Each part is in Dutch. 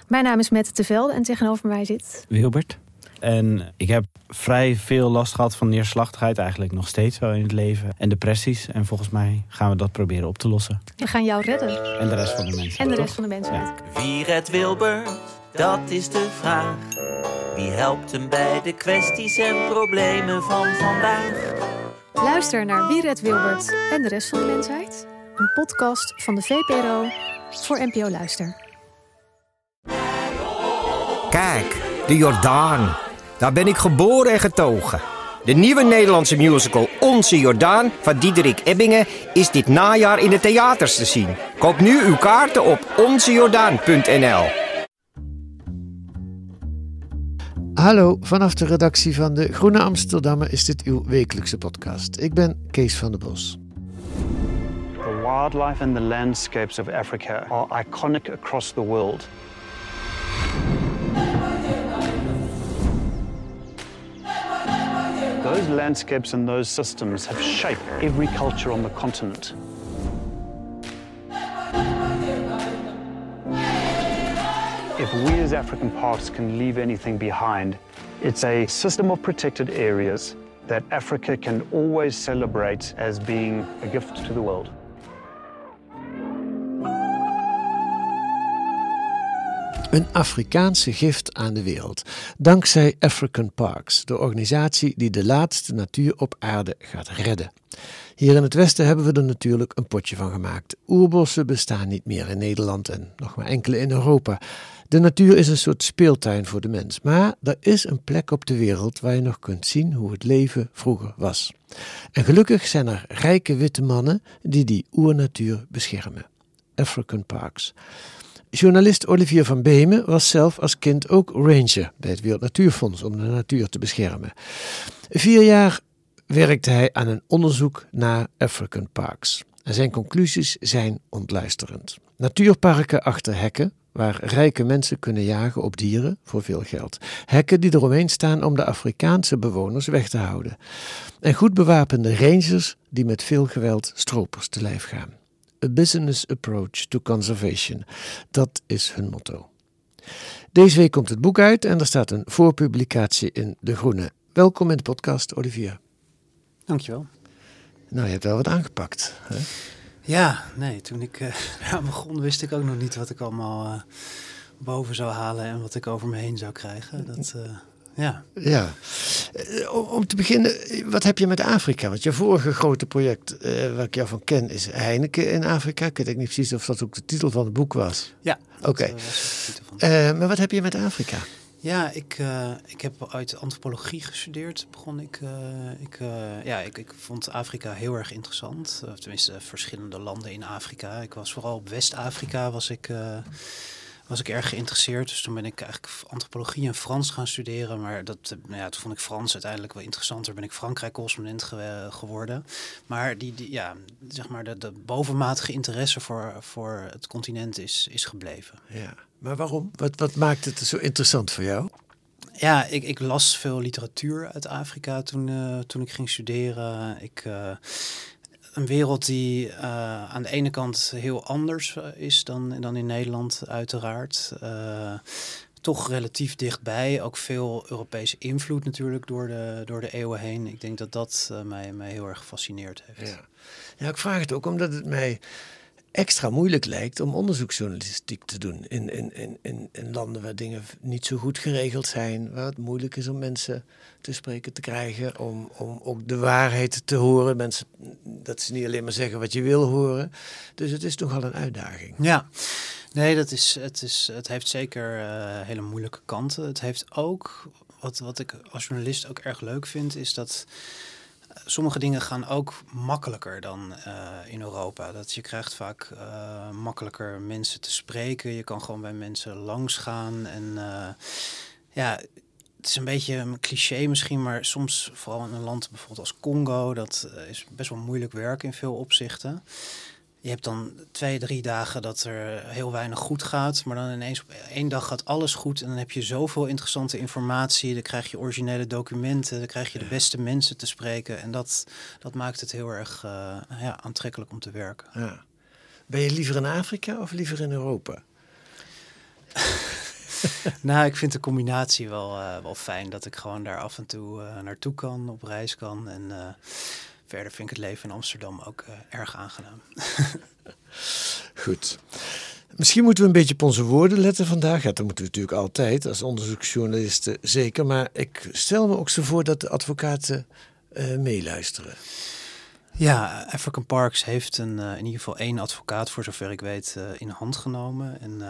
Mijn naam is Mette Tevelde en tegenover mij zit Wilbert. En ik heb vrij veel last gehad van neerslachtigheid, eigenlijk nog steeds wel in het leven. En depressies. En volgens mij gaan we dat proberen op te lossen. We gaan jou redden. En de rest van de mensen. En de rest van de mensen. Ja. Wie redt Wilbert? Dat is de vraag. Wie helpt hem bij de kwesties en problemen van vandaag? Luister naar Wie redt Wilbert en de rest van de mensheid. Een podcast van de VPRO voor NPO Luister. Kijk, de Jordaan. Daar ben ik geboren en getogen. De nieuwe Nederlandse musical Onze Jordaan van Diederik Ebbingen is dit najaar in de theaters te zien. Koop nu uw kaarten op onzejordaan.nl. Hallo, vanaf de redactie van de Groene Amsterdammer is dit uw wekelijkse podcast. Ik ben Kees van der Bos. The wildlife and the landscapes of Africa are iconic across the world. Those landscapes and those systems have shaped every culture on the continent. If we as African parks can leave anything behind, it's a system of protected areas that Africa can always celebrate as being a gift to the world. Een Afrikaanse gift aan de wereld. Dankzij African Parks, de organisatie die de laatste natuur op aarde gaat redden. Hier in het Westen hebben we er natuurlijk een potje van gemaakt. Oerbossen bestaan niet meer in Nederland en nog maar enkele in Europa. De natuur is een soort speeltuin voor de mens. Maar er is een plek op de wereld waar je nog kunt zien hoe het leven vroeger was. En gelukkig zijn er rijke witte mannen die oernatuur beschermen. African Parks. Journalist Olivier van Beemen was zelf als kind ook ranger bij het Wereld Natuurfonds om de natuur te beschermen. 4 jaar werkte hij aan een onderzoek naar African Parks. En zijn conclusies zijn ontluisterend. Natuurparken achter hekken, waar rijke mensen kunnen jagen op dieren voor veel geld. Hekken die eromheen staan om de Afrikaanse bewoners weg te houden. En goed bewapende rangers die met veel geweld stropers te lijf gaan. A business approach to conservation. Dat is hun motto. Deze week komt het boek uit en er staat een voorpublicatie in De Groene. Welkom in de podcast, Olivier. Dankjewel. Nou, je hebt wel wat aangepakt. Hè? Ja, nee, toen ik eraan begon wist ik ook nog niet wat ik allemaal boven zou halen en wat ik over me heen zou krijgen. Ja. Om te beginnen, wat heb je met Afrika? Want je vorige grote project, waar ik jou van ken, is Heineken in Afrika. Ik weet niet precies of dat ook de titel van het boek was. Ja, oké. Maar wat heb je met Afrika? Ja, ik heb uit antropologie gestudeerd. Ik vond Afrika heel erg interessant. Tenminste, verschillende landen in Afrika. Ik was vooral op West-Afrika was ik erg geïnteresseerd. Dus toen ben ik eigenlijk antropologie en Frans gaan studeren. Maar toen vond ik Frans uiteindelijk wel interessanter. Ben ik Frankrijk-correspondent geworden. Maar de bovenmatige interesse voor het continent is gebleven. Ja, maar waarom? Wat maakt het zo interessant voor jou? Ja, ik las veel literatuur uit Afrika toen ik ging studeren. Een wereld die aan de ene kant heel anders is dan in Nederland uiteraard. Toch relatief dichtbij. Ook veel Europese invloed natuurlijk door de eeuwen heen. Ik denk dat mij heel erg gefascineerd heeft. Ja, ik vraag het ook omdat het mij extra moeilijk lijkt om onderzoeksjournalistiek te doen. In landen waar dingen niet zo goed geregeld zijn. Waar het moeilijk is om mensen te spreken te krijgen. Om ook de waarheid te horen. Mensen, dat ze niet alleen maar zeggen wat je wil horen. Dus het is nogal een uitdaging. Ja, nee, het heeft zeker hele moeilijke kanten. Het heeft ook, wat ik als journalist ook erg leuk vind, is dat sommige dingen gaan ook makkelijker dan in Europa. Dat je krijgt vaak makkelijker mensen te spreken. Je kan gewoon bij mensen langsgaan. En het is een beetje een cliché misschien, maar soms, vooral in een land bijvoorbeeld als Congo, dat is best wel moeilijk werk in veel opzichten. Je hebt dan 2-3 dagen dat er heel weinig goed gaat, maar dan ineens op 1 dag gaat alles goed en dan heb je zoveel interessante informatie, dan krijg je originele documenten, dan krijg je de beste mensen te spreken en dat maakt het heel erg aantrekkelijk om te werken. Ja. Ben je liever in Afrika of liever in Europa? Nou, ik vind de combinatie wel fijn. Dat ik gewoon daar af en toe naartoe kan, op reis kan. En verder vind ik het leven in Amsterdam ook erg aangenaam. Goed. Misschien moeten we een beetje op onze woorden letten vandaag. Ja, dat moeten we natuurlijk altijd, als onderzoeksjournalisten zeker. Maar ik stel me ook zo voor dat de advocaten meeluisteren. Ja, African Parks heeft in ieder geval 1 advocaat, voor zover ik weet, in hand genomen. En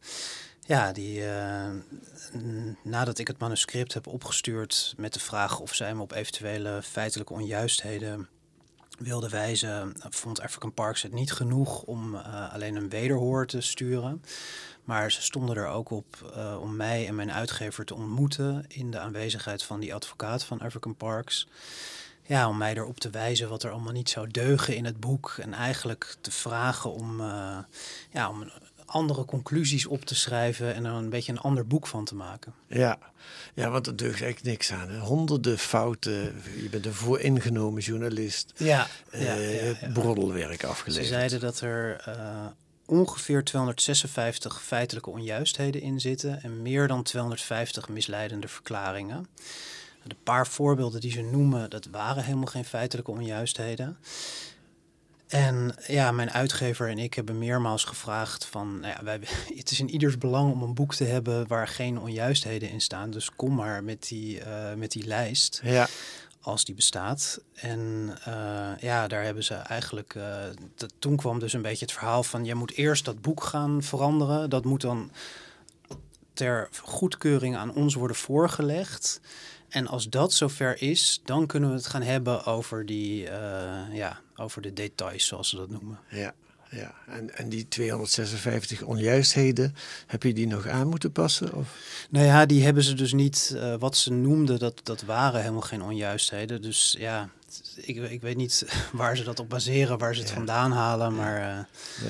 nadat ik het manuscript heb opgestuurd met de vraag of zij me op eventuele feitelijke onjuistheden wilde wijzen, vond African Parks het niet genoeg om alleen een wederhoor te sturen. Maar ze stonden er ook op om mij en mijn uitgever te ontmoeten in de aanwezigheid van die advocaat van African Parks. Ja, om mij erop te wijzen wat er allemaal niet zou deugen in het boek. En eigenlijk te vragen om andere conclusies op te schrijven en er een beetje een ander boek van te maken. Ja, want er deugt eigenlijk niks aan. Hè? Honderden fouten, je bent een vooringenomen journalist. Broddelwerk afgeleverd. Ze zeiden dat er ongeveer 256 feitelijke onjuistheden in zitten en meer dan 250 misleidende verklaringen. De paar voorbeelden die ze noemen, dat waren helemaal geen feitelijke onjuistheden. En ja, mijn uitgever en ik hebben meermaals gevraagd van, het is in ieders belang om een boek te hebben waar geen onjuistheden in staan. Dus kom maar met die lijst, als die bestaat. En daar hebben ze eigenlijk, toen kwam dus een beetje het verhaal van, je moet eerst dat boek gaan veranderen. Dat moet dan ter goedkeuring aan ons worden voorgelegd. En als dat zover is, dan kunnen we het gaan hebben over over de details, zoals ze dat noemen. Ja. En die 256 onjuistheden, heb je die nog aan moeten passen? Of? Nou ja, die hebben ze dus niet, wat ze noemden, dat waren helemaal geen onjuistheden. Dus ja, ik weet niet waar ze dat op baseren, waar ze het vandaan halen, maar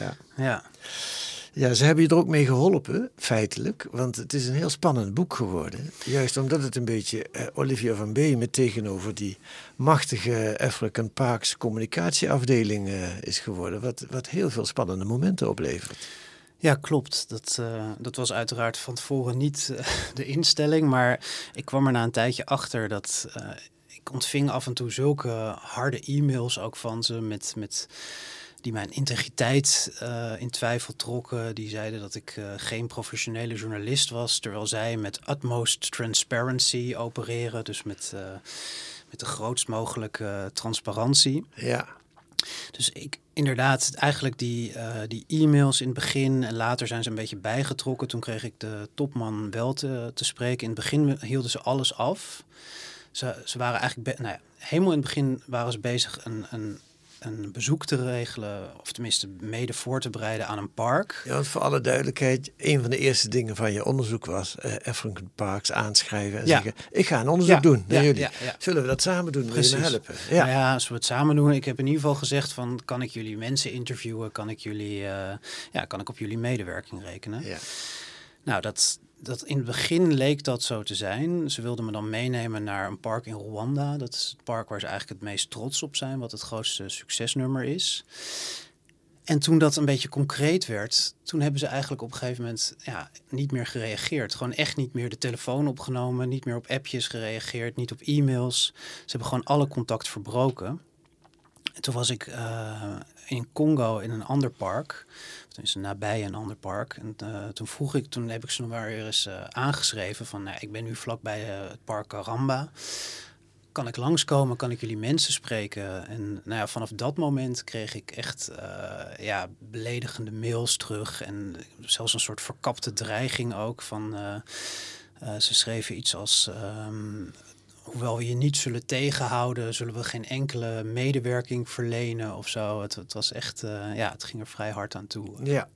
Ja, ze hebben je er ook mee geholpen, feitelijk. Want het is een heel spannend boek geworden. Juist omdat het een beetje Olivier van Beemen tegenover die machtige African Parks communicatieafdeling is geworden. Wat heel veel spannende momenten oplevert. Ja, klopt. Dat was uiteraard van tevoren niet de instelling. Maar ik kwam er na een tijdje achter dat ik ontving af en toe zulke harde e-mails ook van ze met die mijn integriteit in twijfel trokken. Die zeiden dat ik geen professionele journalist was, terwijl zij met utmost transparency opereren. Dus met de grootst mogelijke transparantie. Ja. Dus inderdaad, eigenlijk die e-mails in het begin en later zijn ze een beetje bijgetrokken. Toen kreeg ik de topman wel te spreken. In het begin hielden ze alles af. Ze waren eigenlijk, helemaal in het begin waren ze bezig een bezoek te regelen, of tenminste mede voor te bereiden aan een park. Ja, want voor alle duidelijkheid, een van de eerste dingen van je onderzoek was African Parks aanschrijven en zeggen, ik ga een onderzoek doen naar jullie. Ja. Zullen we dat samen doen? Wil je me helpen? Ja. Nou ja, als we het samen doen. Ik heb in ieder geval gezegd van, kan ik jullie mensen interviewen? Kan ik op jullie medewerking rekenen? Ja. Nou, dat in het begin leek dat zo te zijn. Ze wilden me dan meenemen naar een park in Rwanda. Dat is het park waar ze eigenlijk het meest trots op zijn, wat het grootste succesnummer is. En toen dat een beetje concreet werd, toen hebben ze eigenlijk op een gegeven moment niet meer gereageerd. Gewoon echt niet meer de telefoon opgenomen, niet meer op appjes gereageerd, niet op e-mails. Ze hebben gewoon alle contact verbroken. En toen was ik in Congo in een ander park, tenminste nabij een ander park. En toen heb ik ze nog maar weer eens aangeschreven van, ik ben nu vlakbij het park Karamba. Kan ik langskomen? Kan ik jullie mensen spreken? En vanaf dat moment kreeg ik echt beledigende mails terug en zelfs een soort verkapte dreiging ook van. Ze schreven iets als, hoewel we je niet zullen tegenhouden, zullen we geen enkele medewerking verlenen of zo. Het was echt, het ging er vrij hard aan toe. Ja.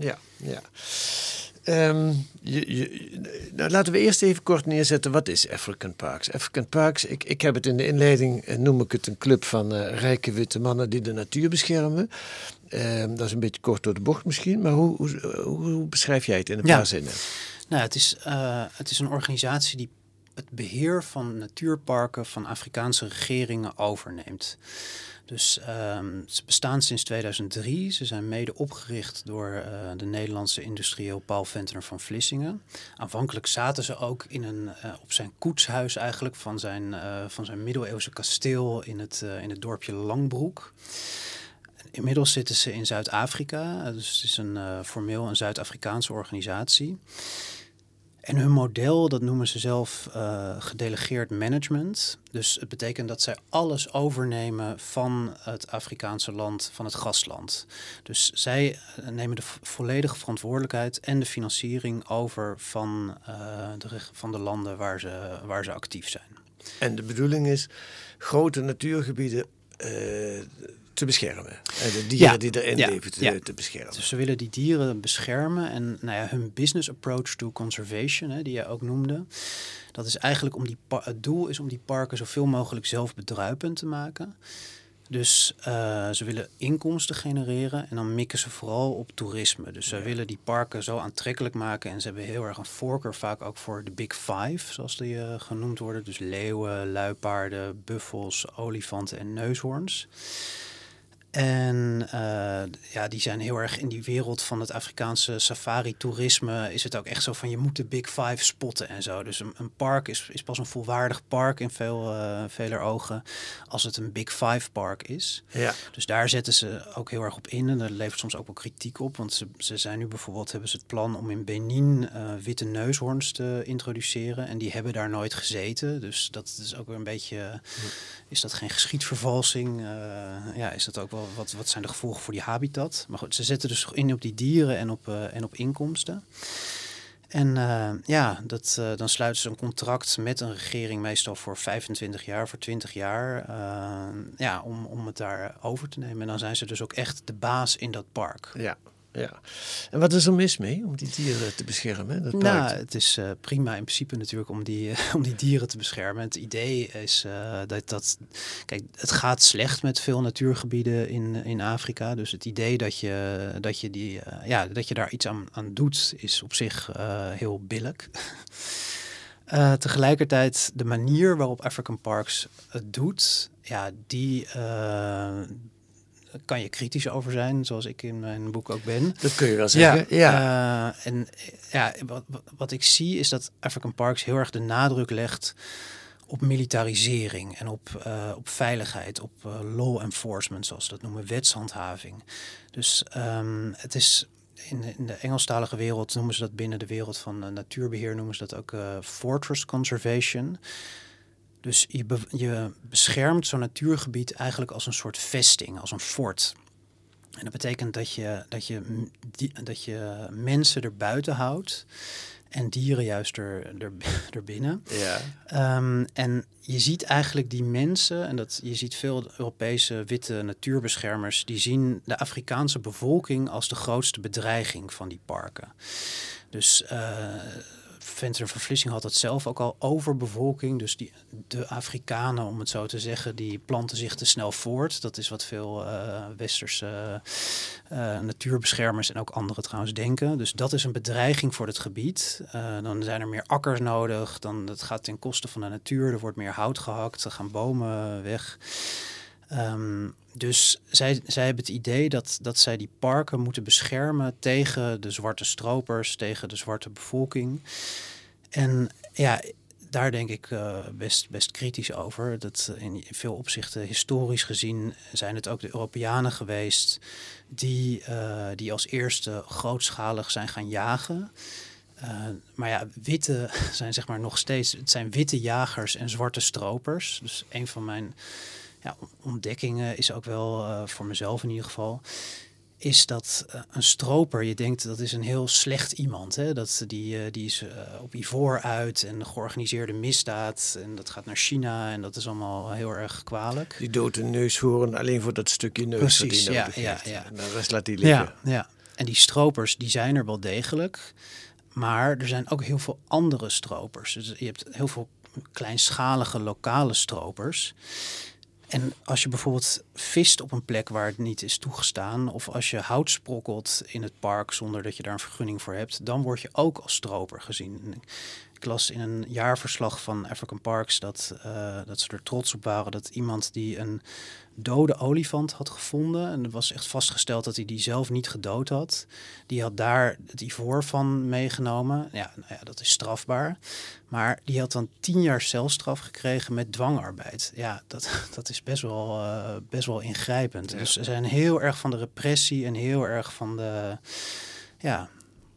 Laten we eerst even kort neerzetten, wat is African Parks? African Parks, ik heb het in de inleiding, noem ik het een club van rijke witte mannen die de natuur beschermen. Dat is een beetje kort door de bocht misschien, maar hoe beschrijf jij het in een paar zinnen? Nou, het is een organisatie die het beheer van natuurparken van Afrikaanse regeringen overneemt. Dus ze bestaan sinds 2003. Ze zijn mede opgericht door de Nederlandse industrieel Paul Ventner van Vlissingen. Aanvankelijk zaten ze ook op zijn koetshuis eigenlijk van zijn middeleeuwse kasteel in het dorpje Langbroek. Inmiddels zitten ze in Zuid-Afrika. Dus het is formeel een Zuid-Afrikaanse organisatie. En hun model, dat noemen ze zelf gedelegeerd management. Dus het betekent dat zij alles overnemen van het Afrikaanse land, van het gastland. Dus zij nemen de volledige verantwoordelijkheid en de financiering over van de landen waar ze actief zijn. En de bedoeling is grote natuurgebieden te beschermen. En de dieren die erin leven te beschermen. Dus ze willen die dieren beschermen. En hun business approach to conservation, die jij ook noemde, dat is eigenlijk het doel is om die parken zoveel mogelijk zelfbedruipend te maken. Dus ze willen inkomsten genereren en dan mikken ze vooral op toerisme. Dus ze willen die parken zo aantrekkelijk maken en ze hebben heel erg een voorkeur vaak ook voor de Big Five, zoals die genoemd worden. Dus leeuwen, luipaarden, buffels, olifanten en neushoorns. En die zijn heel erg in die wereld van het Afrikaanse safari-toerisme. Is het ook echt zo van je moet de Big Five spotten en zo. Dus een park is pas een volwaardig park in veler ogen als het een Big Five park is. Ja. Dus daar zetten ze ook heel erg op in. En daar levert soms ook wel kritiek op. Want ze zijn nu bijvoorbeeld, hebben ze het plan om in Benin witte neushoorns te introduceren. En die hebben daar nooit gezeten. Dus dat is ook weer een beetje... Is dat geen geschiedvervalsing? Is dat ook wel wat zijn de gevolgen voor die habitat? Maar goed, ze zetten dus in op die dieren en op inkomsten. En dan sluiten ze een contract met een regering meestal voor 25 jaar, voor 20 jaar. Om het daar over te nemen. En dan zijn ze dus ook echt de baas in dat park. Ja. Ja. En wat is er mis mee om die dieren te beschermen? Het is prima in principe natuurlijk om die dieren te beschermen. Het idee is kijk, het gaat slecht met veel natuurgebieden in Afrika. Dus het idee dat je daar iets aan doet is op zich heel billijk. Tegelijkertijd de manier waarop African Parks het doet, kan je kritisch over zijn, zoals ik in mijn boek ook ben. Dat kun je wel zeggen, Wat ik zie is dat African Parks heel erg de nadruk legt op militarisering en op veiligheid, op law enforcement, zoals ze dat noemen, wetshandhaving. Dus het is... In de Engelstalige wereld noemen ze dat, binnen de wereld van natuurbeheer noemen ze dat ook fortress conservation. Dus je beschermt zo'n natuurgebied eigenlijk als een soort vesting, als een fort. En dat betekent dat je mensen er buiten houdt en dieren juist erbinnen. Ja. En je ziet eigenlijk die mensen, en je ziet veel Europese witte natuurbeschermers, die zien de Afrikaanse bevolking als de grootste bedreiging van die parken. Dus Ventner van Vlissingen had het zelf ook al, overbevolking. Dus de Afrikanen, om het zo te zeggen, die planten zich te snel voort. Dat is wat veel westerse natuurbeschermers en ook anderen trouwens denken. Dus dat is een bedreiging voor het gebied. Dan zijn er meer akkers nodig. Dat gaat ten koste van de natuur. Er wordt meer hout gehakt. Er gaan bomen weg. Dus zij hebben het idee dat zij die parken moeten beschermen tegen de zwarte stropers, tegen de zwarte bevolking. En daar denk ik best kritisch over. Dat in veel opzichten, historisch gezien, zijn het ook de Europeanen geweest die als eerste grootschalig zijn gaan jagen. Maar witte zijn zeg maar nog steeds, het zijn witte jagers en zwarte stropers. Dus een van mijn ontdekkingen is ook wel, voor mezelf in ieder geval, is dat een stroper, je denkt dat is een heel slecht iemand. Hè? Die is op ivoor uit en georganiseerde misdaad. En dat gaat naar China en dat is allemaal heel erg kwalijk. Die doodt een neushoorn alleen voor dat stukje neus. Precies, dat hij nodig heeft. En de rest laat hij liggen. Ja. En die stropers, die zijn er wel degelijk. Maar er zijn ook heel veel andere stropers. Dus je hebt heel veel kleinschalige lokale stropers. En als je bijvoorbeeld vist op een plek waar het niet is toegestaan, of als je hout sprokkelt in het park zonder dat je daar een vergunning voor hebt, dan word je ook als stroper gezien. Ik las in een jaarverslag van African Parks dat ze er trots op waren dat iemand die een dode olifant had gevonden, en er was echt vastgesteld dat hij die zelf niet gedood had, die had daar het ivoor van meegenomen. Ja, nou ja, dat is strafbaar. Maar die had dan 10 jaar celstraf gekregen met dwangarbeid. Ja, dat is best wel ingrijpend. Ja. Dus ze zijn heel erg van de repressie en heel erg van de... Ja.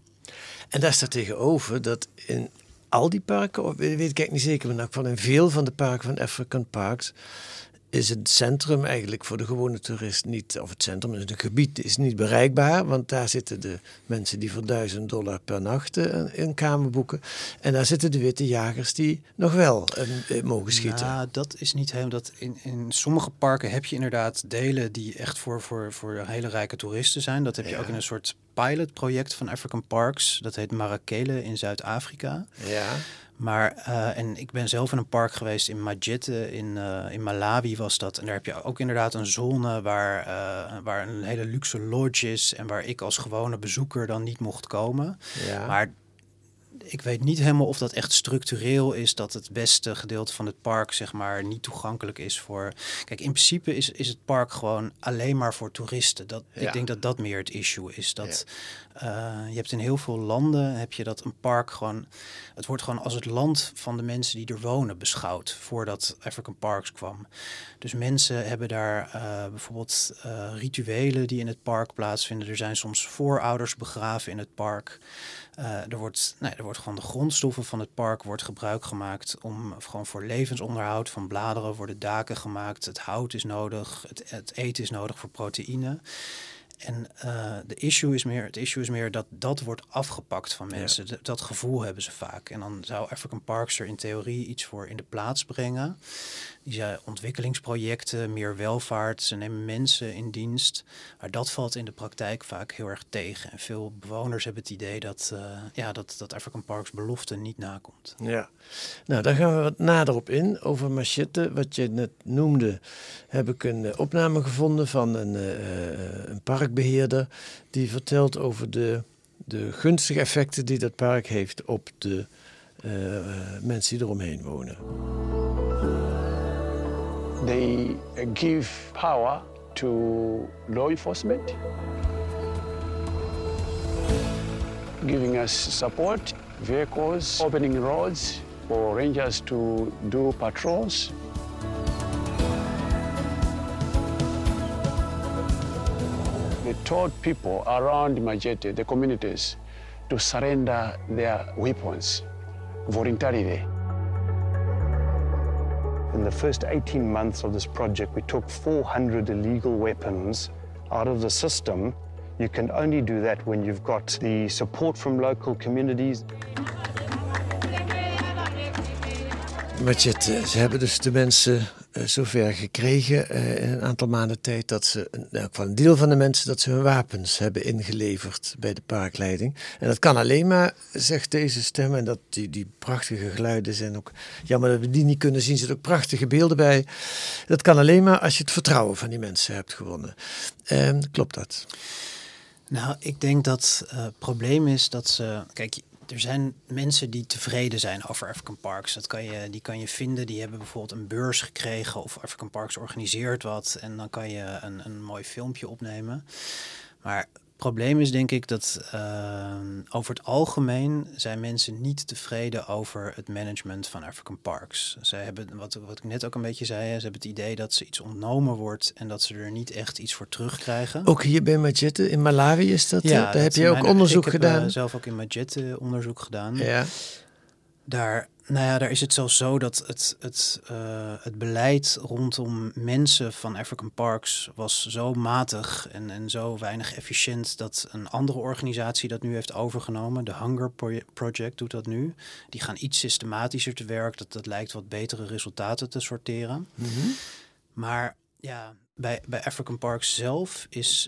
En daar staat tegenover dat in al die parken, of weet ik eigenlijk niet zeker, maar in veel van de parken van African Parks is het centrum eigenlijk voor de gewone toerist niet, of het centrum, het gebied is niet bereikbaar, want daar zitten de mensen die voor $1000 per nacht een kamer boeken. En daar zitten de witte jagers die nog wel mogen schieten. Nou, dat is niet helemaal. Dat in sommige parken heb je inderdaad delen die echt voor hele rijke toeristen zijn. Dat heb je ook in een soort pilotproject van African Parks. Dat heet Marakele in Zuid-Afrika. Ja. Maar, en ik ben zelf in een park geweest in Majete, in Malawi was dat. En daar heb je ook inderdaad een zone waar een hele luxe lodge is en waar ik als gewone bezoeker dan niet mocht komen. Ja. Maar ik weet niet helemaal of dat echt structureel is, dat het beste gedeelte van het park zeg maar niet toegankelijk is voor... Kijk, in principe is het park gewoon alleen maar voor toeristen. Ik denk dat dat meer het issue is. Dat je hebt in heel veel landen heb je dat een park gewoon... Het wordt gewoon als het land van de mensen die er wonen beschouwd voordat African Parks kwam. Dus mensen hebben daar bijvoorbeeld rituelen die in het park plaatsvinden. Er zijn soms voorouders begraven in het park. Er wordt gewoon de grondstoffen van het park wordt gebruik gemaakt om gewoon voor levensonderhoud van bladeren worden daken gemaakt. Het hout is nodig, het eten is nodig voor proteïne. En het issue is meer dat wordt afgepakt van mensen. Ja. Dat gevoel hebben ze vaak. En dan zou African Parks er in theorie iets voor in de plaats brengen. Die zijn ontwikkelingsprojecten, meer welvaart. Ze nemen mensen in dienst. Maar dat valt in de praktijk vaak heel erg tegen. En veel bewoners hebben het idee dat African Parks belofte niet nakomt. Ja, nou daar gaan we wat nader op in. Over Majete, wat je net noemde, heb ik een opname gevonden van een parkbeheerder. Die vertelt over de gunstige effecten die dat park heeft op de mensen die eromheen wonen. They give power to law enforcement, giving us support, vehicles, opening roads for rangers to do patrols. They told people around Majete, the communities, to surrender their weapons voluntarily. In the first 18 months of this project, we took 400 illegal weapons out of the system. You can only do that when you've got the support from local communities. Majete, ze hebben dus de mensen zover gekregen in een aantal maanden tijd dat ze, van een deel van de mensen, dat ze hun wapens hebben ingeleverd bij de parkleiding. En dat kan alleen maar, zegt deze stem, en dat die prachtige geluiden zijn ook, jammer dat we die niet kunnen zien, er zitten ook prachtige beelden bij. Dat kan alleen maar als je het vertrouwen van die mensen hebt gewonnen. Klopt dat? Nou, ik denk dat het probleem is dat ze... Kijk, er zijn mensen die tevreden zijn over African Parks. Die kan je vinden. Die hebben bijvoorbeeld een beurs gekregen of African Parks organiseert wat. En dan kan je een mooi filmpje opnemen. Maar het probleem is denk ik dat over het algemeen zijn mensen niet tevreden over het management van African Parks. Zij hebben, wat ik net ook een beetje zei, ze hebben het idee dat ze iets ontnomen wordt en dat ze er niet echt iets voor terugkrijgen. Ook hier bij Majete in Malawi is dat? Ja, daar heb je ook onderzoek gedaan. Ik heb zelf ook in Majete onderzoek gedaan. Ja. Daar is het zelfs zo dat het beleid rondom mensen van African Parks was zo matig en zo weinig efficiënt dat een andere organisatie dat nu heeft overgenomen, de Hunger Project doet dat nu. Die gaan iets systematischer te werk, dat lijkt wat betere resultaten te sorteren. Mm-hmm. Maar ja, bij African Parks zelf is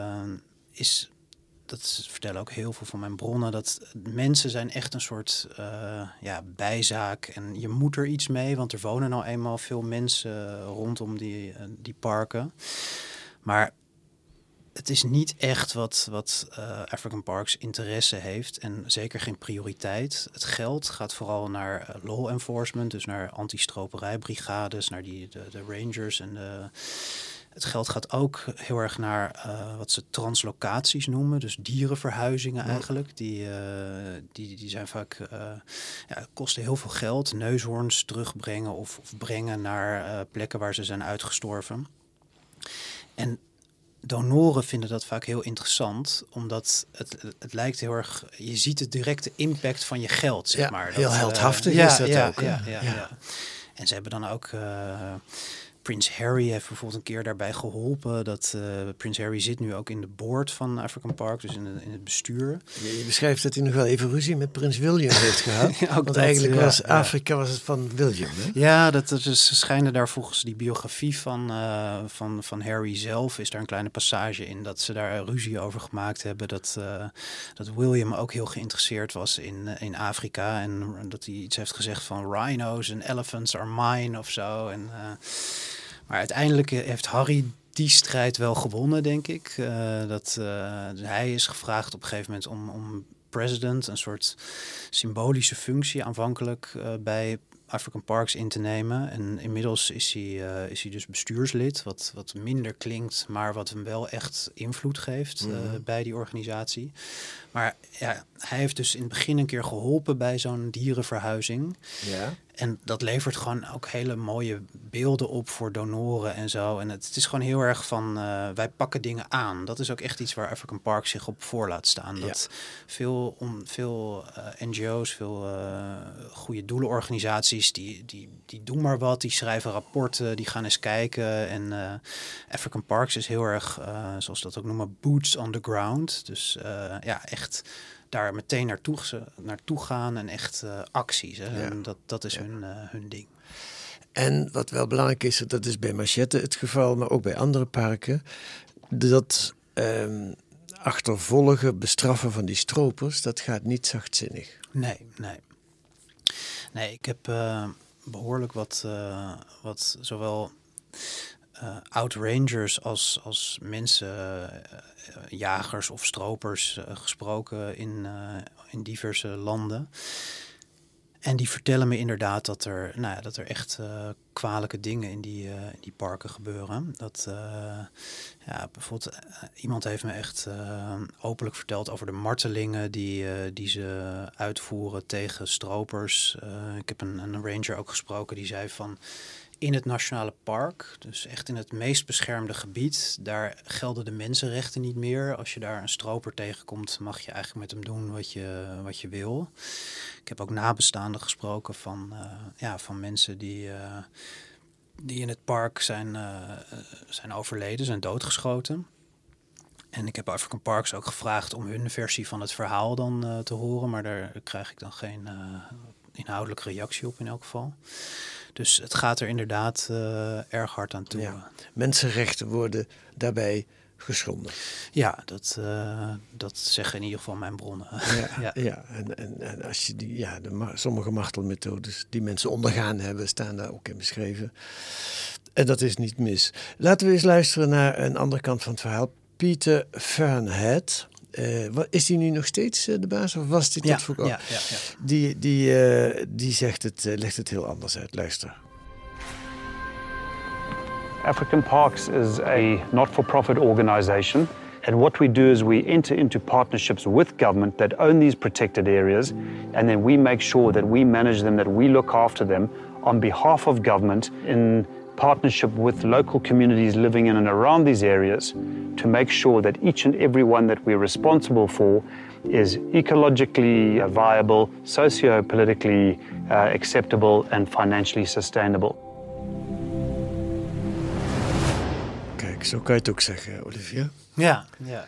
dat vertellen ook heel veel van mijn bronnen, dat mensen zijn echt een soort bijzaak. En je moet er iets mee, want er wonen nou eenmaal veel mensen rondom die parken. Maar het is niet echt wat African Parks interesse heeft en zeker geen prioriteit. Het geld gaat vooral naar law enforcement, dus naar anti-stroperijbrigades, naar de rangers en het geld gaat ook heel erg naar wat ze translocaties noemen, dus dierenverhuizingen eigenlijk. Die zijn vaak kosten heel veel geld, neushoorns terugbrengen of brengen naar plekken waar ze zijn uitgestorven. En donoren vinden dat vaak heel interessant, omdat het lijkt heel erg, je ziet de directe impact van je geld, zeg maar. Heel heldhaftig is dat ook. Ja. En ze hebben dan ook Prins Harry heeft bijvoorbeeld een keer daarbij geholpen. Prins Harry zit nu ook in de board van African Park, dus in het bestuur. Je beschrijft dat hij nog wel even ruzie met Prins William heeft gehad. Want eigenlijk was Afrika was het van William. Hè? Ja, ze schijnen daar volgens die biografie van Harry zelf, is daar een kleine passage in dat ze daar ruzie over gemaakt hebben. Dat William ook heel geïnteresseerd was in Afrika. En dat hij iets heeft gezegd van rhinos en elephants are mine of zo. Maar uiteindelijk heeft Harry die strijd wel gewonnen, denk ik. Hij is gevraagd op een gegeven moment om president, een soort symbolische functie aanvankelijk bij African Parks in te nemen. En inmiddels is hij dus bestuurslid, wat minder klinkt, maar wat hem wel echt invloed geeft bij die organisatie. Maar ja, hij heeft dus in het begin een keer geholpen bij zo'n dierenverhuizing. Ja. En dat levert gewoon ook hele mooie beelden op voor donoren en zo. En het is gewoon heel erg van, wij pakken dingen aan. Dat is ook echt iets waar African Parks zich op voor laat staan. Dat veel NGO's, veel goede doelenorganisaties, die doen maar wat. Die schrijven rapporten, die gaan eens kijken. En African Parks is heel erg, zoals ze dat ook noemen, boots on the ground. Dus echt daar meteen naartoe gaan en echt acties. Hè? Ja. En dat is hun ding. En wat wel belangrijk is, dat is bij Machete het geval, maar ook bij andere parken, dat achtervolgen, bestraffen van die stropers, dat gaat niet zachtzinnig. Nee, ik heb behoorlijk wat zowel oud-rangers als mensen, jagers of stropers gesproken in diverse landen. En die vertellen me inderdaad dat er echt kwalijke dingen in die parken gebeuren. Bijvoorbeeld iemand heeft me echt openlijk verteld over de martelingen die ze uitvoeren tegen stropers. Ik heb een ranger ook gesproken die zei van, in het nationale park, dus echt in het meest beschermde gebied, daar gelden de mensenrechten niet meer. Als je daar een stroper tegenkomt, mag je eigenlijk met hem doen wat je wil. Ik heb ook nabestaanden gesproken van mensen die in het park zijn overleden, zijn doodgeschoten. En ik heb African Parks ook gevraagd om hun versie van het verhaal dan te horen, maar daar krijg ik dan geen inhoudelijke reactie op in elk geval. Dus het gaat er inderdaad erg hard aan toe. Ja. Mensenrechten worden daarbij geschonden. Ja, dat zeggen in ieder geval mijn bronnen. En als je sommige martelmethodes die mensen ondergaan hebben, staan daar ook in beschreven. En dat is niet mis. Laten we eens luisteren naar een andere kant van het verhaal. Peter Fernhead. Is die nu nog steeds de baas of was die tot voor kort? Ja. Die legt het heel anders uit. Luister. African Parks is a not-for-profit organization. And what we do is we enter into partnerships with government that own these protected areas. And then we make sure that we manage them, that we look after them on behalf of government in partnership with local communities living in and around these areas to make sure that each and every one that we're responsible for is ecologically viable, socio-politically acceptable and financially sustainable. Kijk, zo kan je het ook zeggen, Olivier. Ja.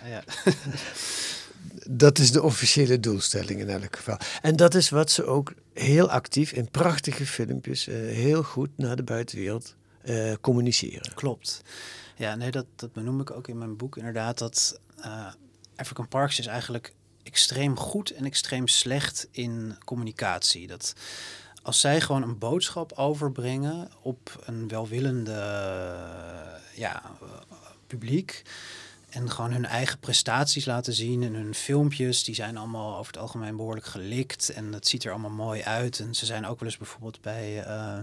Dat is de officiële doelstelling in elk geval. En dat is wat ze ook heel actief in prachtige filmpjes heel goed naar de buitenwereld communiceren. Klopt. Ja, nee, dat benoem ik ook in mijn boek inderdaad. Dat African Parks is eigenlijk extreem goed en extreem slecht in communicatie. Dat als zij gewoon een boodschap overbrengen op een welwillende publiek En gewoon hun eigen prestaties laten zien. En hun filmpjes, die zijn allemaal over het algemeen behoorlijk gelikt. En het ziet er allemaal mooi uit. En ze zijn ook wel eens bijvoorbeeld bij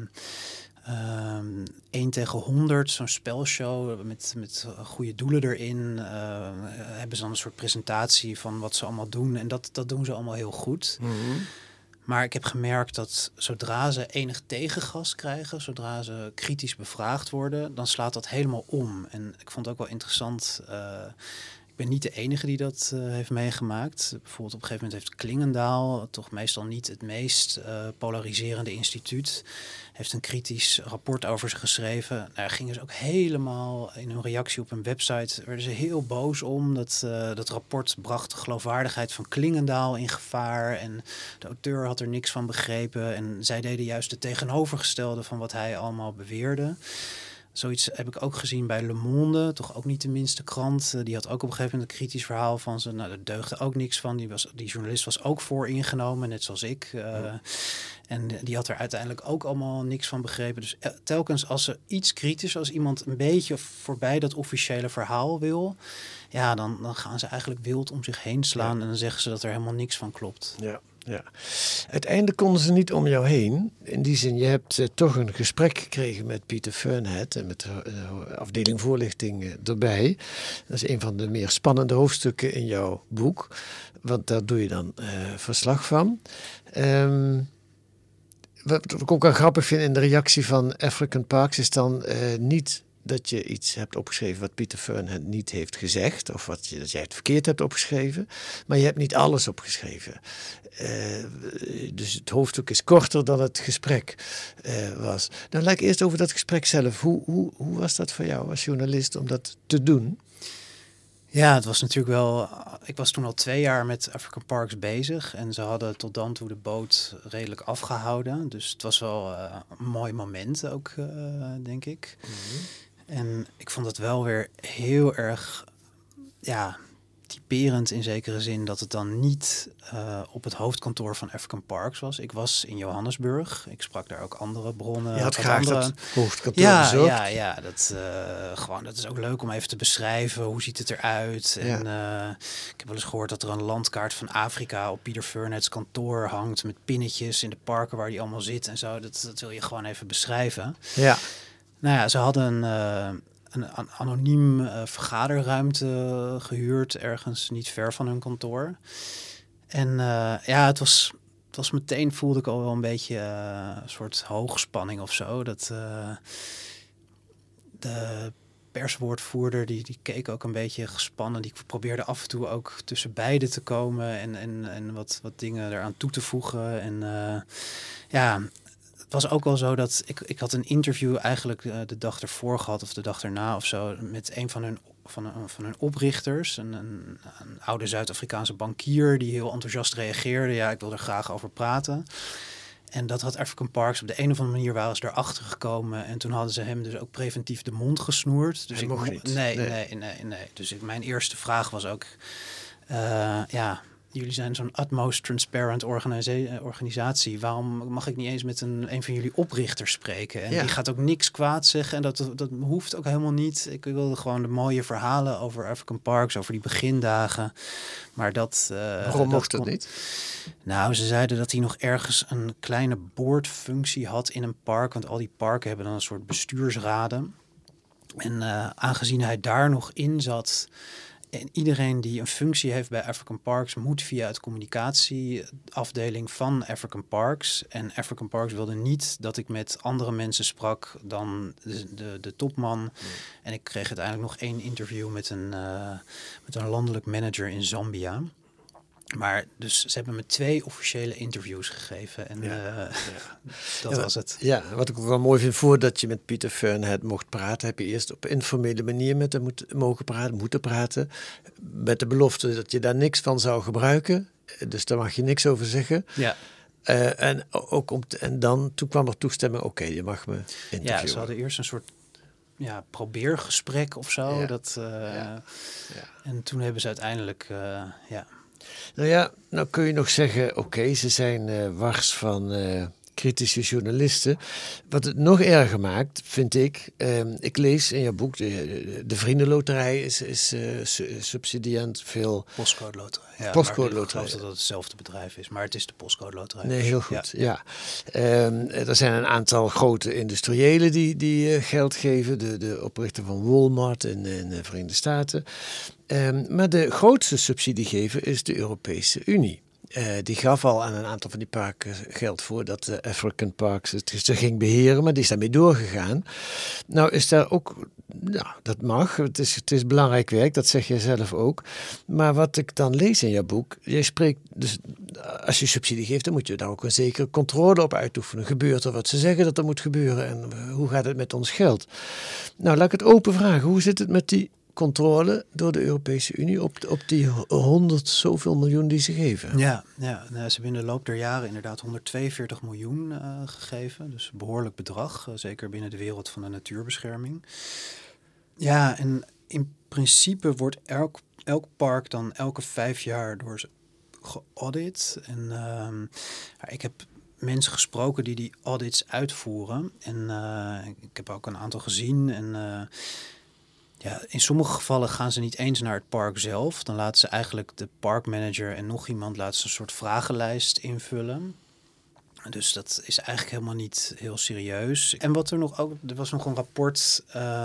1 tegen 100, zo'n spelshow met goede doelen erin. Hebben ze dan een soort presentatie van wat ze allemaal doen. En dat doen ze allemaal heel goed. Mm-hmm. Maar ik heb gemerkt dat zodra ze enig tegengas krijgen, zodra ze kritisch bevraagd worden, dan slaat dat helemaal om. En ik vond het ook wel interessant. Ik ben niet de enige die dat heeft meegemaakt. Bijvoorbeeld op een gegeven moment heeft Klingendaal, toch meestal niet het meest polariserende instituut, heeft een kritisch rapport over ze geschreven. Daar gingen ze ook helemaal in hun reactie op een website, werden ze heel boos om. Dat rapport bracht de geloofwaardigheid van Klingendaal in gevaar. En de auteur had er niks van begrepen. En zij deden juist het tegenovergestelde van wat hij allemaal beweerde. Zoiets heb ik ook gezien bij Le Monde, toch ook niet de minste krant. Die had ook op een gegeven moment een kritisch verhaal van ze. Nou, daar deugde ook niks van. Die journalist was ook vooringenomen, net zoals ik. En die had er uiteindelijk ook allemaal niks van begrepen. Dus telkens als ze iets kritisch, als iemand een beetje voorbij dat officiële verhaal wil, ja, dan gaan ze eigenlijk wild om zich heen slaan. En dan zeggen ze dat er helemaal niks van klopt. Ja. Ja. Uiteindelijk konden ze niet om jou heen. In die zin, je hebt toch een gesprek gekregen met Peter Fernhead en met de afdeling voorlichting erbij. Dat is een van de meer spannende hoofdstukken in jouw boek, want daar doe je dan verslag van. Wat ik ook wel grappig vind in de reactie van African Parks is dan niet dat je iets hebt opgeschreven wat Peter Fernhead niet heeft gezegd, of dat jij het verkeerd hebt opgeschreven, maar je hebt niet alles opgeschreven. Dus het hoofdstuk is korter dan het gesprek was. Nou, laat ik eerst over dat gesprek zelf. Hoe was dat voor jou als journalist om dat te doen? Ja, het was natuurlijk wel. Ik was toen al 2 jaar met African Parks bezig en ze hadden tot dan toe de boot redelijk afgehouden. Dus het was wel een mooi moment ook, denk ik. Mm-hmm. En ik vond het wel weer heel erg, ja, typerend in zekere zin dat het dan niet op het hoofdkantoor van African Parks was. Ik was in Johannesburg. Ik sprak daar ook andere bronnen. Je had graag dat hoofdkantoor bezocht. Ja, dat is ook leuk om even te beschrijven. Hoe ziet het eruit? Ja. En ik heb wel eens gehoord dat er een landkaart van Afrika op Peter Fernhead's kantoor hangt met pinnetjes in de parken waar die allemaal zit en zo. Dat wil je gewoon even beschrijven. Ja. Nou ja, ze hadden een anoniem vergaderruimte gehuurd ergens niet ver van hun kantoor. En het was meteen, voelde ik al wel een beetje een soort hoogspanning of zo. Dat de perswoordvoerder die keek ook een beetje gespannen. Die probeerde af en toe ook tussen beiden te komen en wat dingen eraan toe te voegen. En het was ook wel zo dat ik had een interview eigenlijk de dag ervoor gehad of de dag erna of zo met een van hun oprichters, een oude Zuid-Afrikaanse bankier die heel enthousiast reageerde. Ja, ik wil er graag over praten. En dat had African Parks op de een of andere manier waren ze erachter gekomen en toen hadden ze hem dus ook preventief de mond gesnoerd. Dus ik mocht niet. Nee. Dus mijn eerste vraag was ook, jullie zijn zo'n utmost transparent organisatie. Waarom mag ik niet eens met een van jullie oprichters spreken? En die gaat ook niks kwaad zeggen. En dat hoeft ook helemaal niet. Ik wilde gewoon de mooie verhalen over African Parks, over die begindagen. Maar waarom mocht dat niet? Nou, ze zeiden dat hij nog ergens een kleine boordfunctie had in een park. Want al die parken hebben dan een soort bestuursraden. En aangezien hij daar nog in zat, en iedereen die een functie heeft bij African Parks moet via het communicatieafdeling van African Parks. En African Parks wilde niet dat ik met andere mensen sprak dan de topman. Nee. En ik kreeg uiteindelijk nog 1 interview met een landelijk manager in Zambia. Maar dus ze hebben me 2 officiële interviews gegeven. En dat was het. Ja, wat ik ook wel mooi vind, voordat je met Peter Fernhead mocht praten, heb je eerst op informele manier met hem moeten praten. Met de belofte dat je daar niks van zou gebruiken. Dus daar mag je niks over zeggen. Ja. En toen kwam er toestemming, oké, je mag me interviewen. Ja, ze hadden eerst een soort probeergesprek of zo. Ja. En toen hebben ze uiteindelijk, Nou ja, nou kun je nog zeggen, oké, ze zijn wars van kritische journalisten. Wat het nog erger maakt, vind ik. Ik lees in jouw boek, de Vriendenloterij is subsidiant veel. Postcode Loterij. Ja, Postcode Loterij. Ik geloof dat het hetzelfde bedrijf is, maar het is de Postcode Loterij. Nee, heel goed. Ja. Er zijn een aantal grote industriëlen die geld geven. De oprichter van Walmart in de Verenigde Staten. Maar de grootste subsidiegever is de Europese Unie. Die gaf al aan een aantal van die parken geld voor dat de African Parks het ging beheren, maar die is daarmee doorgegaan. Nou is daar ook, dat mag, het is belangrijk werk, dat zeg jij zelf ook. Maar wat ik dan lees in jouw boek, jij spreekt dus, als je subsidie geeft, dan moet je daar ook een zekere controle op uitoefenen. Gebeurt er wat ze zeggen dat er moet gebeuren en hoe gaat het met ons geld? Nou, laat ik het open vragen. Hoe zit het met die controle door de Europese Unie op die 100 zoveel miljoen die ze geven? Ja, ze hebben in de loop der jaren inderdaad 142 miljoen gegeven. Dus een behoorlijk bedrag, zeker binnen de wereld van de natuurbescherming. Ja, en in principe wordt elk park dan elke 5 jaar door ze geaudit. En ik heb mensen gesproken die audits uitvoeren. En ik heb ook een aantal gezien. En in sommige gevallen gaan ze niet eens naar het park zelf. Dan laten ze eigenlijk de parkmanager en nog iemand een soort vragenlijst invullen. Dus dat is eigenlijk helemaal niet heel serieus. En wat er was nog een rapport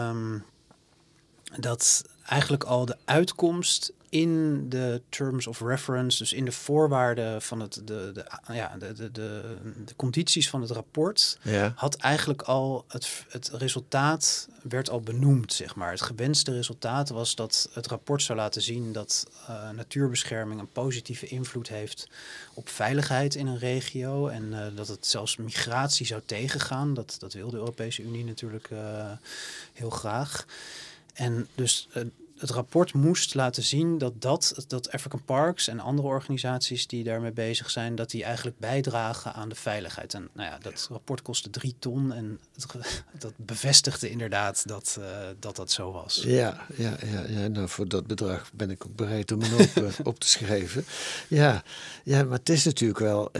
dat eigenlijk al de uitkomst in de terms of reference, dus in de voorwaarden van de condities van het rapport, had eigenlijk al het resultaat werd al benoemd, zeg maar. Het gewenste resultaat was dat het rapport zou laten zien dat natuurbescherming een positieve invloed heeft op veiligheid in een regio en dat het zelfs migratie zou tegengaan. Dat wil de Europese Unie natuurlijk heel graag. En dus het rapport moest laten zien dat African Parks en andere organisaties die daarmee bezig zijn, dat die eigenlijk bijdragen aan de veiligheid. En dat rapport kostte 3 ton en dat bevestigde inderdaad dat zo was. Ja, nou voor dat bedrag ben ik ook bereid om een hoop op te schrijven. Ja, maar het is natuurlijk wel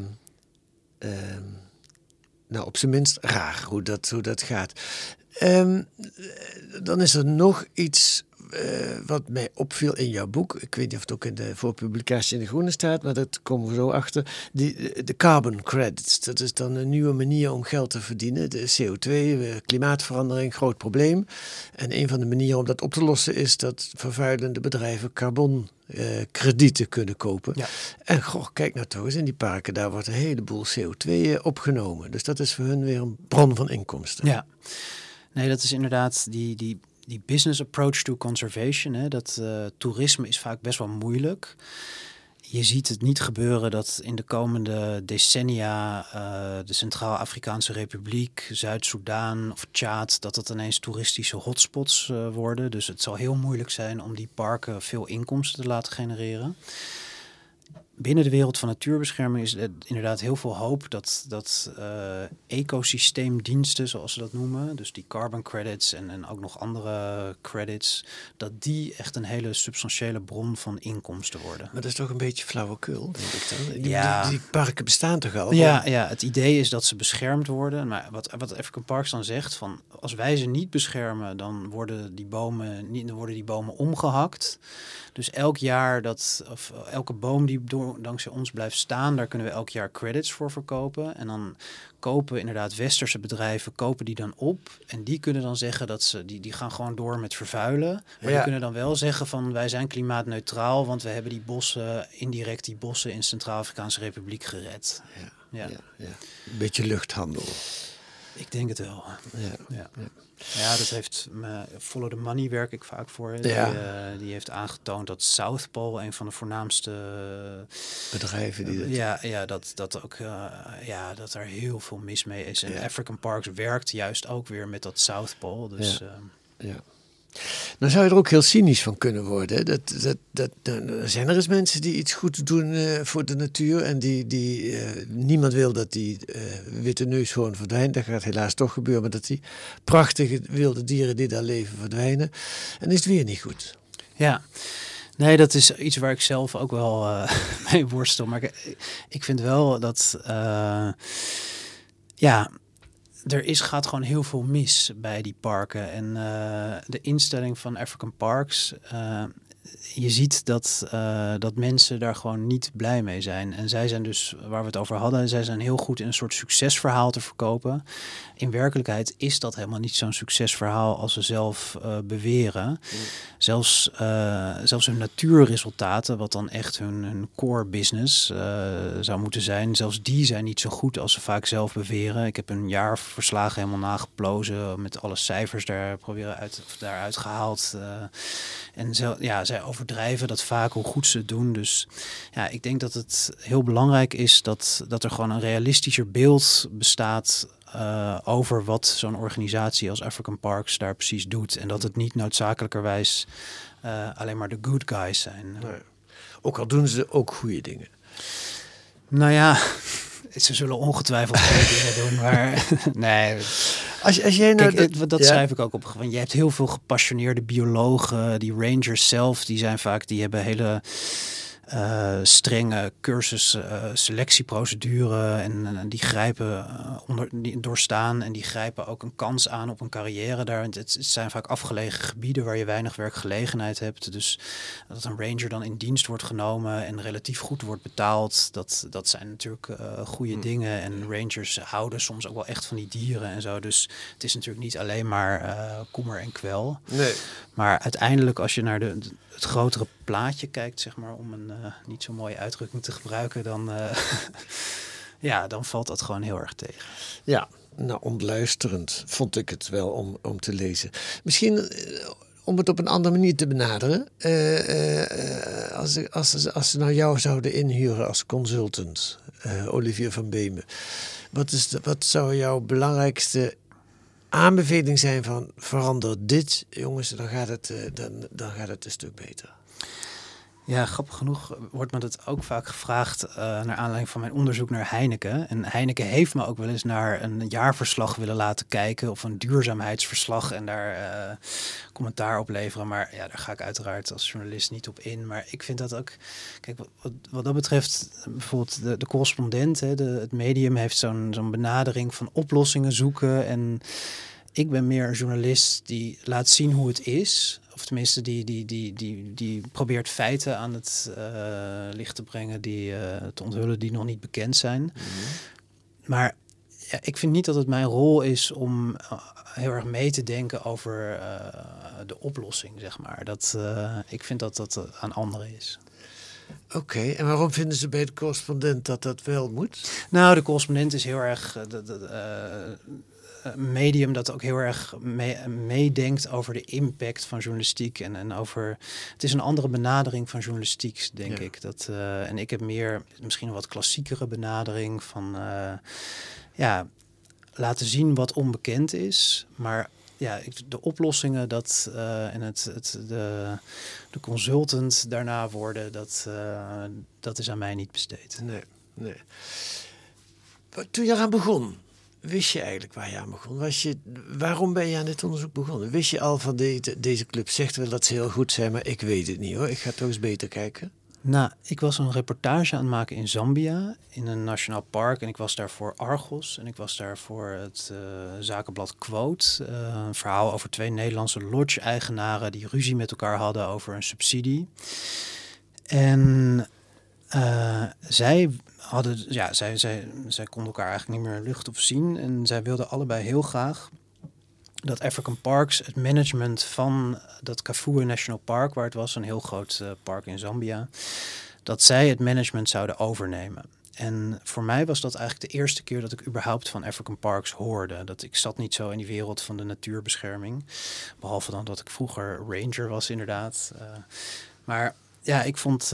op zijn minst raar hoe dat gaat. Dan is er nog iets wat mij opviel in jouw boek. Ik weet niet of het ook in de voorpublicatie in De Groene staat, maar dat komen we zo achter. De carbon credits, dat is dan een nieuwe manier om geld te verdienen. De CO2, klimaatverandering, groot probleem. En een van de manieren om dat op te lossen is dat vervuilende bedrijven carbonkredieten kunnen kopen. Ja. En kijk nou toch eens, in die parken, daar wordt een heleboel CO2 opgenomen. Dus dat is voor hun weer een bron van inkomsten. Ja, nee, dat is inderdaad die business approach to conservation. Hè, dat toerisme is vaak best wel moeilijk. Je ziet het niet gebeuren dat in de komende decennia de Centraal-Afrikaanse Republiek, Zuid-Soedan of Tjaad, dat het ineens toeristische hotspots worden. Dus het zal heel moeilijk zijn om die parken veel inkomsten te laten genereren. Binnen de wereld van natuurbescherming is inderdaad heel veel hoop dat ecosysteemdiensten, zoals ze dat noemen, dus die carbon credits en ook nog andere credits, dat die echt een hele substantiële bron van inkomsten worden. Maar dat is toch een beetje flauwekul, denk ik dan? Die parken bestaan toch al? Ja, het idee is dat ze beschermd worden. Maar wat African Parks dan zegt, van als wij ze niet beschermen, dan worden die bomen omgehakt. Dus elk jaar elke boom die dankzij ons blijft staan, daar kunnen we elk jaar credits voor verkopen. En dan kopen inderdaad westerse bedrijven, kopen die dan op. En die kunnen dan zeggen dat die gaan gewoon door met vervuilen. Maar die kunnen dan wel zeggen van wij zijn klimaatneutraal, want we hebben indirect die bossen in Centraal-Afrikaanse Republiek gered. Ja. Een beetje luchthandel. Ik denk het wel. Ja, dat heeft Follow the Money werk ik vaak voor. Die heeft aangetoond dat South Pole, een van de voornaamste bedrijven dat er heel veel mis mee is. En African Parks werkt juist ook weer met dat South Pole. Dus Nou zou je er ook heel cynisch van kunnen worden. Dan zijn er eens mensen die iets goeds doen voor de natuur en die niemand wil dat die witte neushoorn verdwijnt. Dat gaat helaas toch gebeuren, maar dat die prachtige wilde dieren die daar leven verdwijnen. En is het weer niet goed. Ja. Nee, dat is iets waar ik zelf ook wel mee worstel. Maar ik vind wel dat gaat gewoon heel veel mis bij die parken. En de instelling van African Parks... je ziet dat mensen daar gewoon niet blij mee zijn. En zij zijn dus, waar we het over hadden... zij zijn heel goed in een soort succesverhaal te verkopen. In werkelijkheid is dat helemaal niet zo'n succesverhaal... als ze zelf beweren. Zelfs hun natuurresultaten... wat dan echt hun core business zou moeten zijn... zelfs die zijn niet zo goed als ze vaak zelf beweren. Ik heb een jaarverslagen helemaal nageplozen... met alle cijfers daaruit gehaald... En zij overdrijven dat vaak, hoe goed ze het doen. Dus ja, ik denk dat het heel belangrijk is dat er gewoon een realistischer beeld bestaat... over wat zo'n organisatie als African Parks daar precies doet. En dat het niet noodzakelijkerwijs alleen maar de good guys zijn. Nee. Ook al doen ze ook goede dingen. Nou ja... Ze zullen ongetwijfeld goede dingen doen, maar nee. Als jij nou Kijk, schrijf ik ook op. Want je hebt heel veel gepassioneerde biologen, die rangers zelf, die hebben hele strenge cursus selectieprocedure en die grijpen doorstaan en die grijpen ook een kans aan op een carrière daar. Het zijn vaak afgelegen gebieden waar je weinig werkgelegenheid hebt. Dus dat een ranger dan in dienst wordt genomen en relatief goed wordt betaald, dat zijn natuurlijk goede dingen. En rangers houden soms ook wel echt van die dieren en zo. Dus het is natuurlijk niet alleen maar kommer en kwel. Nee. Maar uiteindelijk als je naar het grotere plaatje kijkt, zeg maar, om een niet zo mooie uitdrukking te gebruiken, dan, dan valt dat gewoon heel erg tegen. Ja, nou, ontluisterend vond ik het wel om te lezen. Misschien om het op een andere manier te benaderen. Als ze nou jou zouden inhuren als consultant, Olivier van Beemen, wat zou jouw belangrijkste aanbeveling zijn van verander dit, jongens, dan gaat het een stuk beter. Ja, grappig genoeg wordt me dat ook vaak gevraagd naar aanleiding van mijn onderzoek naar Heineken. En Heineken heeft me ook wel eens naar een jaarverslag willen laten kijken of een duurzaamheidsverslag en daar commentaar op leveren. Maar ja, daar ga ik uiteraard als journalist niet op in. Maar ik vind dat ook, kijk, wat dat betreft, bijvoorbeeld de correspondent, het medium heeft zo'n benadering van oplossingen zoeken. En ik ben meer een journalist die laat zien hoe het is. Of tenminste, die probeert feiten aan het licht te brengen, te onthullen die nog niet bekend zijn. Mm-hmm. Maar ja, ik vind niet dat het mijn rol is om heel erg mee te denken over de oplossing, zeg maar. Ik vind dat aan anderen is. Oké, en waarom vinden ze bij de correspondent dat wel moet? Nou, de correspondent is heel erg medium dat ook heel erg meedenkt over de impact van journalistiek en over. Het is een andere benadering van journalistiek, denk ik. En ik heb meer misschien een wat klassiekere benadering van laten zien wat onbekend is, maar ja, de oplossingen en de consultant daarna worden, dat is aan mij niet besteed. Nee. Toen je eraan begon, wist je eigenlijk waar je aan begon? Waarom ben je aan dit onderzoek begonnen? Wist je al van deze club zegt wel dat ze heel goed zijn, maar ik weet het niet hoor. Ik ga toch eens beter kijken. Nou, ik was een reportage aan het maken in Zambia, in een nationaal park. En ik was daar voor Argos en ik was daar voor het zakenblad Quote. Een verhaal over 2 Nederlandse lodge-eigenaren die ruzie met elkaar hadden over een subsidie. En zij konden elkaar eigenlijk niet meer lucht of zien. En zij wilden allebei heel graag dat African Parks, het management van dat Kafue National Park, waar het was, een heel groot park in Zambia, dat zij het management zouden overnemen. En voor mij was dat eigenlijk de eerste keer dat ik überhaupt van African Parks hoorde. Ik zat niet zo in die wereld van de natuurbescherming. Behalve dan dat ik vroeger ranger was, inderdaad. Maar ja, ik vond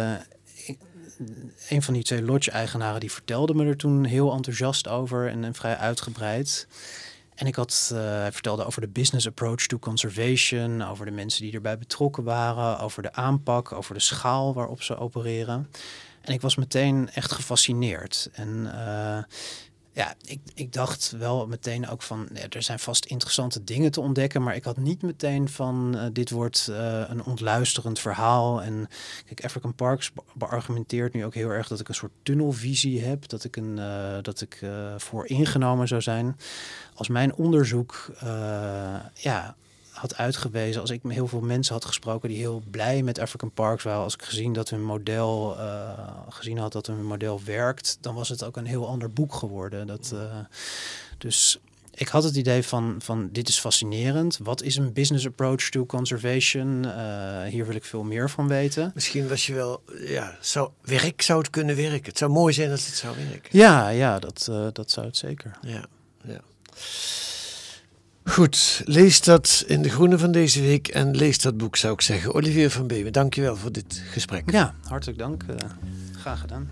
een van die 2 lodge-eigenaren die vertelde me er toen heel enthousiast over en vrij uitgebreid. En hij vertelde over de business approach to conservation, over de mensen die erbij betrokken waren, over de aanpak, over de schaal waarop ze opereren. En ik was meteen echt gefascineerd. En Ja, ik dacht wel meteen ook van, er zijn vast interessante dingen te ontdekken, maar ik had niet meteen van, dit wordt een ontluisterend verhaal. En kijk, African Parks beargumenteert nu ook heel erg dat ik een soort tunnelvisie heb, dat ik vooringenomen zou zijn. Als mijn onderzoek had uitgewezen, als ik heel veel mensen had gesproken die heel blij met African Parks waren, als ik gezien had dat hun model werkt, dan was het ook een heel ander boek geworden. Dus ik had het idee van dit is fascinerend. Wat is een business approach to conservation? Hier wil ik veel meer van weten. Misschien was je wel, zou het kunnen werken. Het zou mooi zijn als het zou werken. Ja, dat zou het zeker. Ja. Goed, lees dat in De Groene van deze week en lees dat boek, zou ik zeggen. Olivier van Beemen, dank je wel voor dit gesprek. Ja, hartelijk dank. Graag gedaan.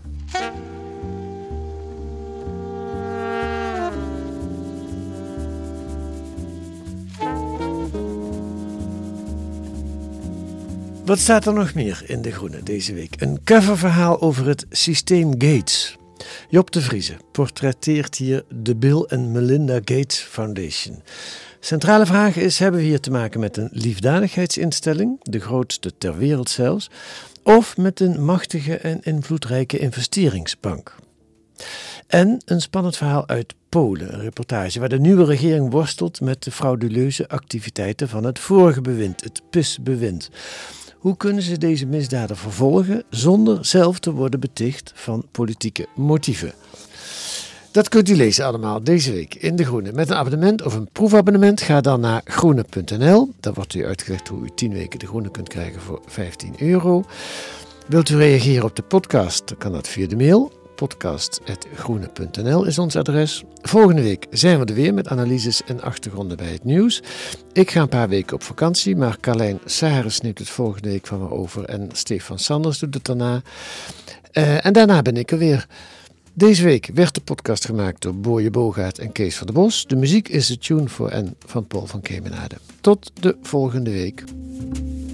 Wat staat er nog meer in De Groene deze week? Een coververhaal over het systeem Gates. Job de Vrieze portretteert hier de Bill en Melinda Gates Foundation. Centrale vraag is, hebben we hier te maken met een liefdadigheidsinstelling, de grootste ter wereld zelfs, of met een machtige en invloedrijke investeringsbank? En een spannend verhaal uit Polen, een reportage waar de nieuwe regering worstelt met de frauduleuze activiteiten van het vorige bewind, het PiS-bewind. Hoe kunnen ze deze misdaden vervolgen zonder zelf te worden beticht van politieke motieven? Dat kunt u lezen allemaal deze week in De Groene. Met een abonnement of een proefabonnement ga dan naar groene.nl. Daar wordt u uitgelegd hoe u 10 weken De Groene kunt krijgen voor €15. Wilt u reageren op de podcast, dan kan dat via de mail. podcast@groene.nl is ons adres. Volgende week zijn we er weer met analyses en achtergronden bij het nieuws. Ik ga een paar weken op vakantie, maar Carlijn Saris neemt het volgende week van me over en Stefan Sanders doet het daarna. En daarna ben ik er weer. Deze week werd de podcast gemaakt door Boje Bogaert en Kees van der Bos. De muziek is de Tune for N van Paul van Kemenade. Tot de volgende week.